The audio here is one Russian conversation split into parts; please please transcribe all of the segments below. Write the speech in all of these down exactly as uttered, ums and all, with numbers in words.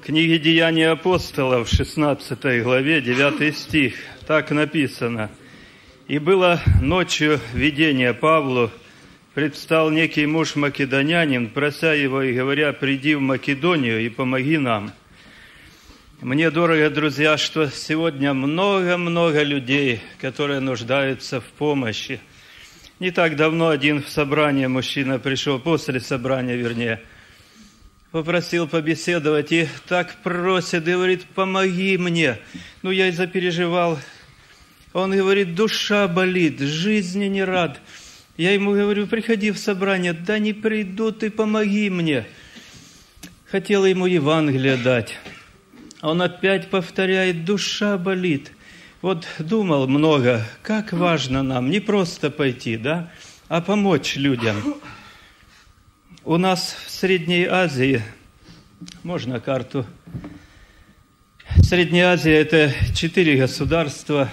книге «Деяния апостолов», шестнадцатой главе, девятый стих, так написано. «И было ночью видение Павлу, предстал некий муж македонянин, прося его и говоря, приди в Македонию и помоги нам». Мне дорого, друзья, что сегодня много-много людей, которые нуждаются в помощи. Не так давно один в собрание мужчина пришел, после собрания, вернее, попросил побеседовать и так просит, говорит, помоги мне. Ну, я и запереживал. Он говорит, душа болит, жизни не рад. Я ему говорю, приходи в собрание. Да не приду, ты помоги мне. Хотел ему Евангелие дать. Он опять повторяет, душа болит. Вот думал много, как важно нам не просто пойти, да, а помочь людям. У нас в Средней Азии, можно карту, Средняя Азия – это четыре государства.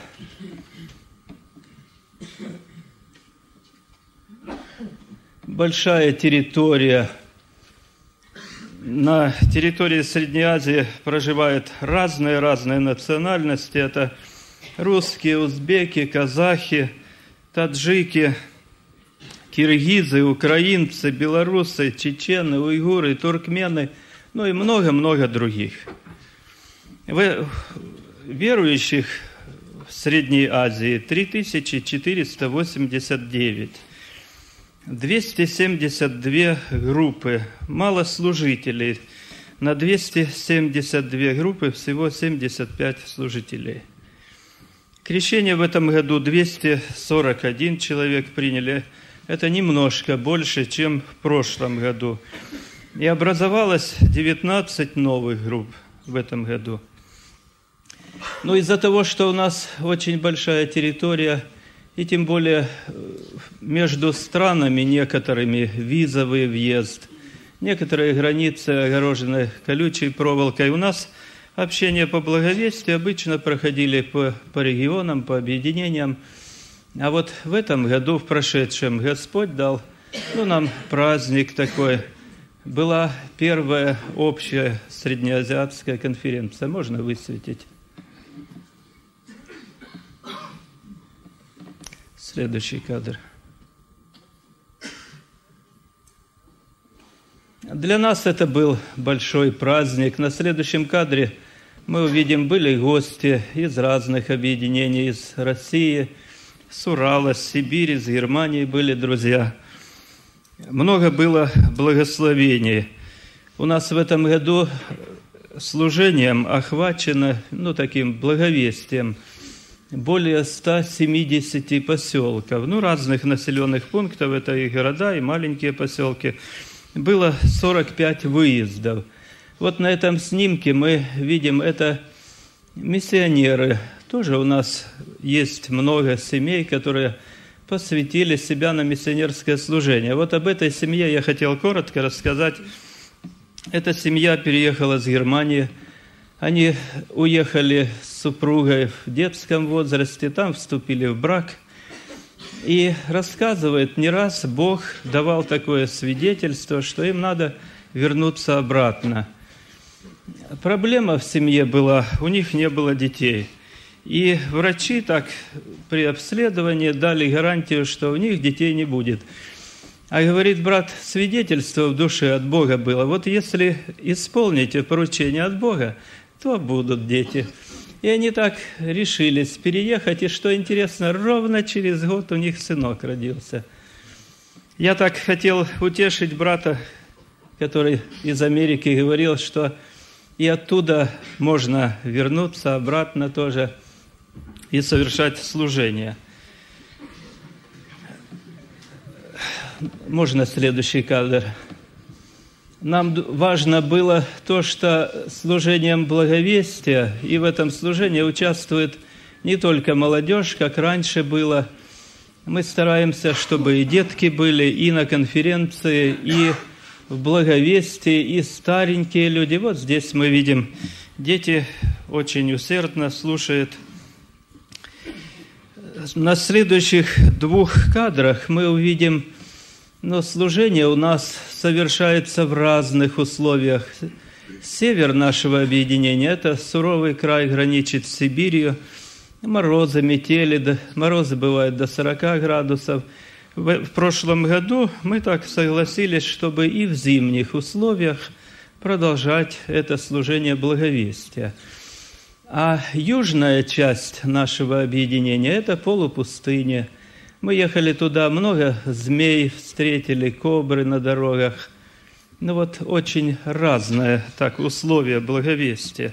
Большая территория. На территории Средней Азии проживают разные-разные национальности. Это русские, узбеки, казахи, таджики, киргизы, украинцы, белорусы, чечены, уйгуры, туркмены, ну и много-много других. Верующих в Средней Азии три тысячи четыреста восемьдесят девять. двести семьдесят две группы, мало служителей. На двести семьдесят две группы всего семьдесят пять служителей. Крещение в этом году двести сорок один человек приняли. Это немножко больше, чем в прошлом году. И образовалось девятнадцать новых групп в этом году. Но из-за того, что у нас очень большая территория, и тем более между странами некоторыми визовый въезд, некоторые границы огорожены колючей проволокой. У нас общение по благовестию обычно проходили по, по регионам, по объединениям. А вот в этом году, в прошедшем, Господь дал ну, нам праздник такой. Была первая общая среднеазиатская конференция. Можно высветить? Следующий кадр. Для нас это был большой праздник. На следующем кадре мы увидим, были гости из разных объединений, из России, с Урала, с Сибири, из Германии были друзья. Много было благословений. У нас в этом году служением охвачено, ну, таким благовестием, более ста семидесяти поселков, ну, разных населенных пунктов, это и города, и маленькие поселки. Было сорок пять выездов. Вот на этом снимке мы видим, это миссионеры. Тоже у нас есть много семей, которые посвятили себя на миссионерское служение. Вот об этой семье я хотел коротко рассказать. Эта семья переехала с Германии. Они уехали с супругой в детском возрасте, там вступили в брак. И рассказывает, не раз Бог давал такое свидетельство, что им надо вернуться обратно. Проблема в семье была, у них не было детей. И врачи так при обследовании дали гарантию, что у них детей не будет. А говорит брат, свидетельство в душе от Бога было. Вот если исполните поручение от Бога, то будут дети. И они так решились переехать. И что интересно, ровно через год у них сынок родился. Я так хотел утешить брата, который из Америки говорил, что и оттуда можно вернуться обратно тоже и совершать служение. Можно следующий кадр. Нам важно было то, что служением благовестия, и в этом служении участвует не только молодежь, как раньше было. Мы стараемся, чтобы и детки были, и на конференции, и в благовестии, и старенькие люди. Вот здесь мы видим, дети очень усердно слушают. На следующих двух кадрах мы увидим, но служение у нас совершается в разных условиях. Север нашего объединения – это суровый край, граничит с Сибирью. Морозы, метели, морозы бывают до сорока градусов. В прошлом году мы так согласились, чтобы и в зимних условиях продолжать это служение благовестия. А южная часть нашего объединения – это полупустыня. Мы ехали туда, много змей встретили, кобры на дорогах. Ну вот очень разные так условия благовестия.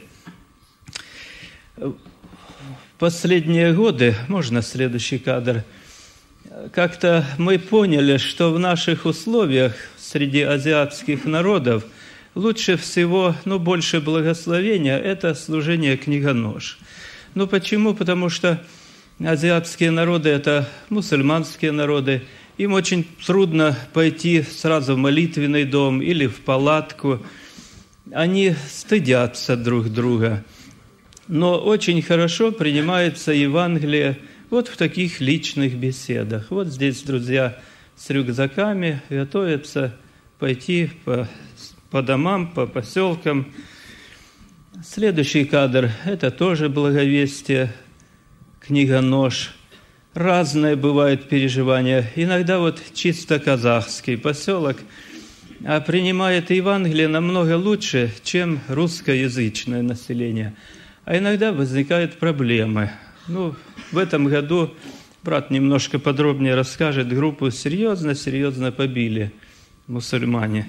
В последние годы, можно следующий кадр, как-то мы поняли, что в наших условиях среди азиатских народов лучше всего, ну, больше благословения – это служение книгонож. Ну, почему? Потому что азиатские народы – это мусульманские народы. Им очень трудно пойти сразу в молитвенный дом или в палатку. Они стыдятся друг друга. Но очень хорошо принимается Евангелие вот в таких личных беседах. Вот здесь друзья с рюкзаками готовятся пойти по, по домам, по поселкам. Следующий кадр – это тоже благовестие, книгонож. Разные бывают переживания. Иногда вот чисто казахский поселок а принимает Евангелие намного лучше, чем русскоязычное население. А иногда возникают проблемы. Ну, в этом году брат немножко подробнее расскажет. Группу серьезно-серьезно побили мусульмане.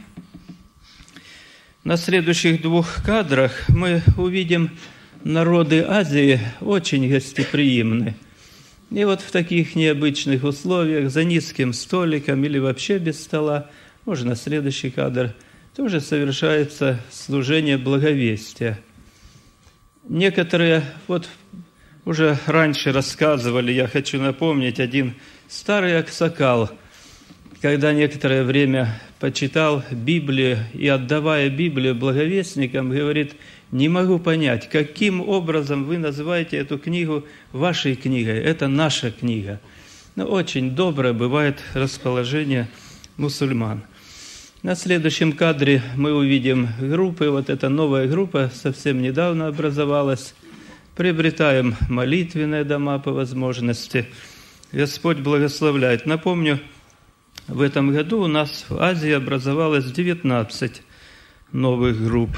На следующих двух кадрах мы увидим народы Азии очень гостеприимны. И вот в таких необычных условиях, за низким столиком или вообще без стола, можно следующий кадр, тоже совершается служение благовестия. Некоторые, вот уже раньше рассказывали, я хочу напомнить, один старый аксакал, когда некоторое время почитал Библию и, отдавая Библию благовестникам, говорит: не могу понять, каким образом вы называете эту книгу вашей книгой. Это наша книга. Но очень доброе бывает расположение мусульман. На следующем кадре мы увидим группы. Вот эта новая группа совсем недавно образовалась. Приобретаем молитвенные дома по возможности. Господь благословляет. Напомню, в этом году у нас в Азии образовалось девятнадцать новых групп.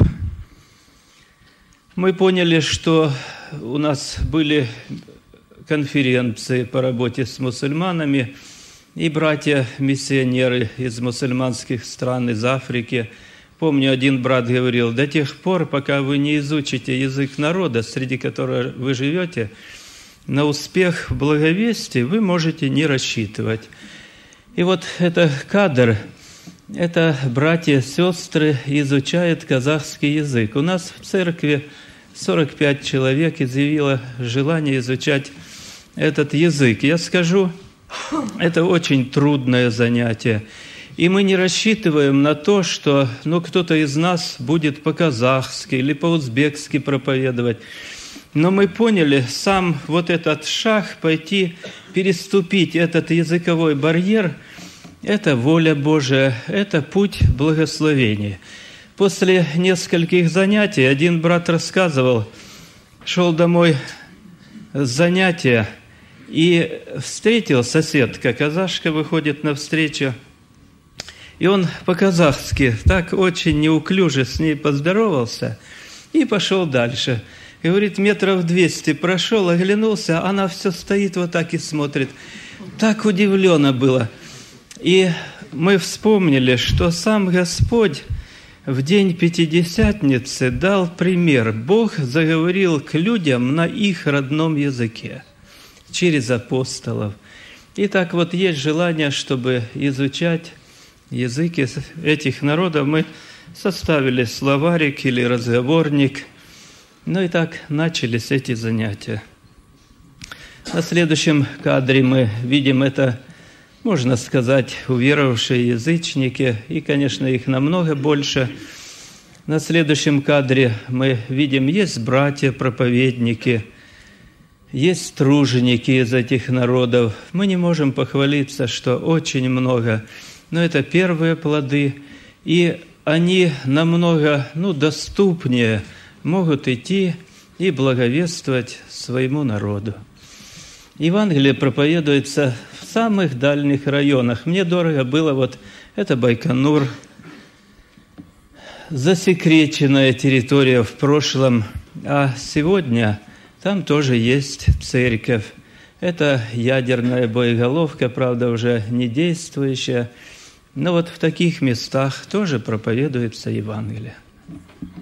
Мы поняли, что у нас были конференции по работе с мусульманами, и братья-миссионеры из мусульманских стран, из Африки. Помню, один брат говорил: до тех пор, пока вы не изучите язык народа, среди которого вы живете, на успех в благовестии вы можете не рассчитывать. И вот это кадр, это братья, сестры изучают казахский язык. У нас в церкви сорок пять человек изъявило желание изучать этот язык. Я скажу, это очень трудное занятие. И мы не рассчитываем на то, что ну, кто-то из нас будет по-казахски или по-узбекски проповедовать. Но мы поняли, сам вот этот шаг пойти, переступить этот языковой барьер, это воля Божия, это путь благословения. После нескольких занятий один брат рассказывал, шел домой с занятия и встретил соседка, казашка, выходит навстречу, и он по-казахски так очень неуклюже с ней поздоровался и пошел дальше. Говорит, метров двести прошел, оглянулся, она все стоит вот так и смотрит. Так удивлено было. И мы вспомнили, что сам Господь в день Пятидесятницы дал пример. Бог заговорил к людям на их родном языке, через апостолов. И так вот есть желание, чтобы изучать языки этих народов. Мы составили словарик или разговорник. Ну и так начались эти занятия. На следующем кадре мы видим это, можно сказать, уверовавшие язычники, и, конечно, их намного больше. На следующем кадре мы видим, есть братья-проповедники, есть труженики из этих народов. Мы не можем похвалиться, что очень много, но это первые плоды. И они намного ну, доступнее могут идти и благовествовать своему народу. Евангелие проповедуется в самых дальних районах. Мне дорого было, вот это Байконур, засекреченная территория в прошлом, а сегодня там тоже есть церковь. Это ядерная боеголовка, правда, уже не действующая, но вот в таких местах тоже проповедуется Евангелие.